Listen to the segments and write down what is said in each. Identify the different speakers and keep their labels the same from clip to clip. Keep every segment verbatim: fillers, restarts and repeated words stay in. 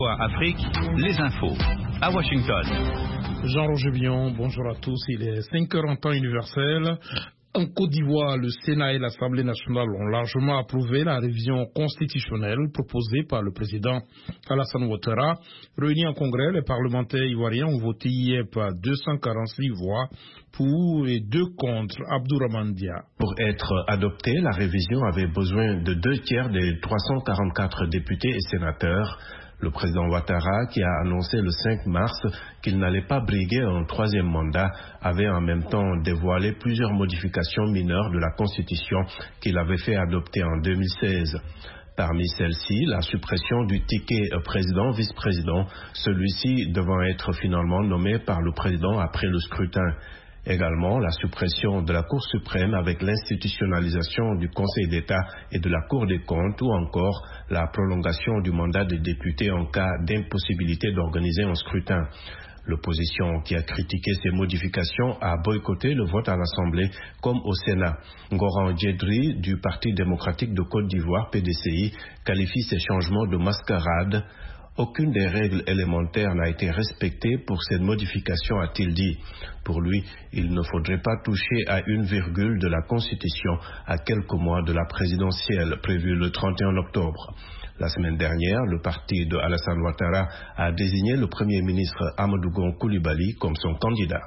Speaker 1: Afrique, les infos. À Washington.
Speaker 2: Jean-Roger Bion, bonjour à tous. Il est cinq heures en temps universel. En Côte d'Ivoire, le Sénat et l'Assemblée nationale ont largement approuvé la révision constitutionnelle proposée par le président Alassane Ouattara. Réunis en congrès, les parlementaires ivoiriens ont voté hier par deux cent quarante-six voix pour et deux contre. Abdourahmane Dia.
Speaker 3: Pour être adoptée, la révision avait besoin de deux tiers des trois cent quarante-quatre députés et sénateurs. Le président Ouattara, qui a annoncé le cinq mars qu'il n'allait pas briguer un troisième mandat, avait en même temps dévoilé plusieurs modifications mineures de la Constitution qu'il avait fait adopter en deux mille seize. Parmi celles-ci, la suppression du ticket président-vice-président, celui-ci devant être finalement nommé par le président après le scrutin. Également, la suppression de la Cour suprême avec l'institutionnalisation du Conseil d'État et de la Cour des comptes, ou encore la prolongation du mandat des députés en cas d'impossibilité d'organiser un scrutin. L'opposition, qui a critiqué ces modifications, a boycotté le vote à l'Assemblée comme au Sénat. Ngoran Djedri, du Parti démocratique de Côte d'Ivoire, P D C I, qualifie ces changements de mascarade. Aucune des règles élémentaires n'a été respectée pour cette modification, a-t-il dit. Pour lui, il ne faudrait pas toucher à une virgule de la Constitution à quelques mois de la présidentielle prévue le trente et un octobre. La semaine dernière, le parti de Alassane Ouattara a désigné le Premier ministre Amadou Gon Coulibaly comme son candidat.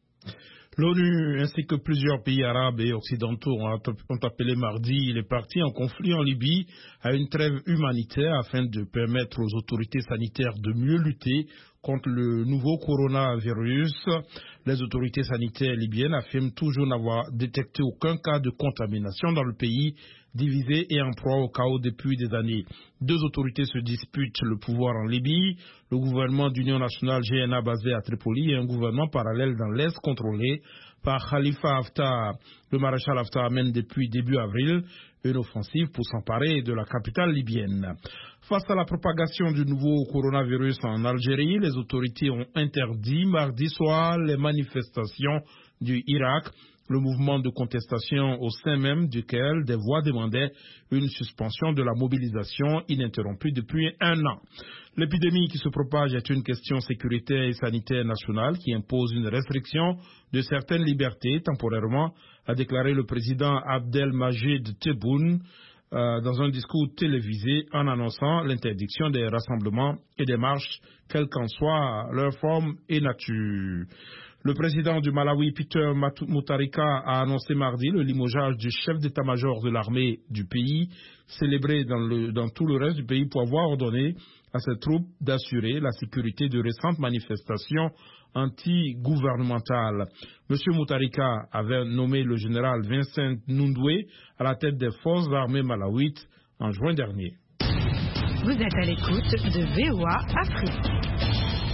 Speaker 2: L'ONU ainsi que plusieurs pays arabes et occidentaux ont appelé mardi les partis en conflit en Libye à une trêve humanitaire afin de permettre aux autorités sanitaires de mieux lutter contre le nouveau coronavirus. Les autorités sanitaires libyennes affirment toujours n'avoir détecté aucun cas de contamination dans le pays, divisé et en proie au chaos depuis des années. Deux autorités se disputent le pouvoir en Libye, le gouvernement d'union nationale G N A basé à Tripoli et un gouvernement parallèle dans l'Est contrôlé par Khalifa Haftar. Le maréchal Haftar mène depuis début avril une offensive pour s'emparer de la capitale libyenne. Face à la propagation du nouveau coronavirus en Algérie, les autorités ont interdit mardi soir les manifestations du Irak. Le mouvement de contestation au sein même duquel des voix demandaient une suspension de la mobilisation ininterrompue depuis un an. L'épidémie qui se propage est une question sécuritaire et sanitaire nationale qui impose une restriction de certaines libertés temporairement, a déclaré le président Abdelmajid Tebboune euh, dans un discours télévisé en annonçant l'interdiction des rassemblements et des marches, quelle qu'en soit leur forme et nature. Le président du Malawi, Peter Mutharika, a annoncé mardi le limogeage du chef d'état-major de l'armée du pays, célébré dans, le, dans tout le reste du pays pour avoir ordonné à ses troupes d'assurer la sécurité de récentes manifestations anti-gouvernementales. M. Mutharika avait nommé le général Vincent Nundwe à la tête des forces armées malawites en juin dernier.
Speaker 4: Vous êtes à l'écoute de V O A Afrique.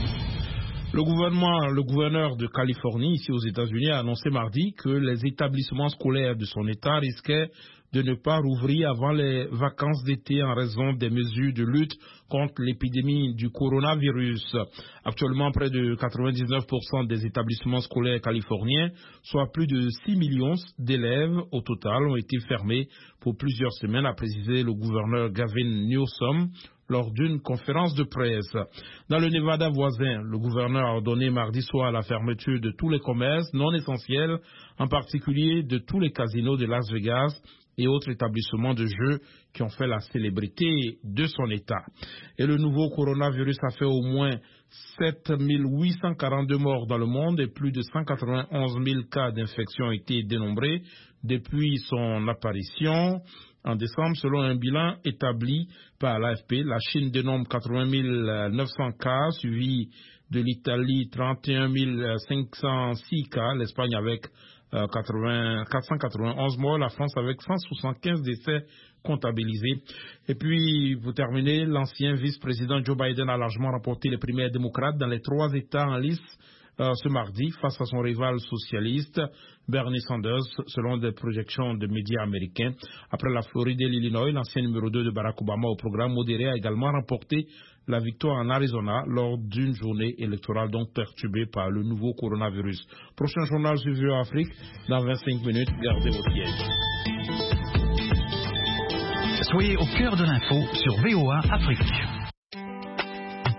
Speaker 2: Le gouvernement, le gouverneur de Californie, ici aux États-Unis, a annoncé mardi que les établissements scolaires de son État risquaient de ne pas rouvrir avant les vacances d'été en raison des mesures de lutte contre l'épidémie du coronavirus. Actuellement, près de quatre-vingt-dix-neuf pour cent des établissements scolaires californiens, soit plus de six millions d'élèves au total, ont été fermés pour plusieurs semaines, a précisé le gouverneur Gavin Newsom lors d'une conférence de presse. Dans le Nevada voisin, le gouverneur a ordonné mardi soir la fermeture de tous les commerces non essentiels, en particulier de tous les casinos de Las Vegas et autres établissements de jeux qui ont fait la célébrité de son État. Et le nouveau coronavirus a fait au moins sept mille huit cent quarante-deux morts dans le monde et plus de cent quatre-vingt-onze mille cas d'infection ont été dénombrés depuis son apparition. En décembre, selon un bilan établi par l'A F P, la Chine dénombre quatre-vingt mille neuf cents cas, suivi de l'Italie trente et un mille cinq cent six cas, l'Espagne avec euh, quatre cent quatre-vingt-onze morts, la France avec cent soixante-quinze décès comptabilisés. Et puis, pour terminer, l'ancien vice-président Joe Biden a largement remporté les primaires démocrates dans les trois États en lice Euh, ce mardi face à son rival socialiste Bernie Sanders, selon des projections de médias américains. Après la Floride et l'Illinois, l'ancien numéro deux de Barack Obama au programme modéré a également remporté la victoire en Arizona lors d'une journée électorale donc perturbée par le nouveau coronavirus. Prochain journal sur V O A Afrique dans vingt-cinq minutes. Gardez vos sièges.
Speaker 1: Soyez au cœur de l'info sur V O A Afrique.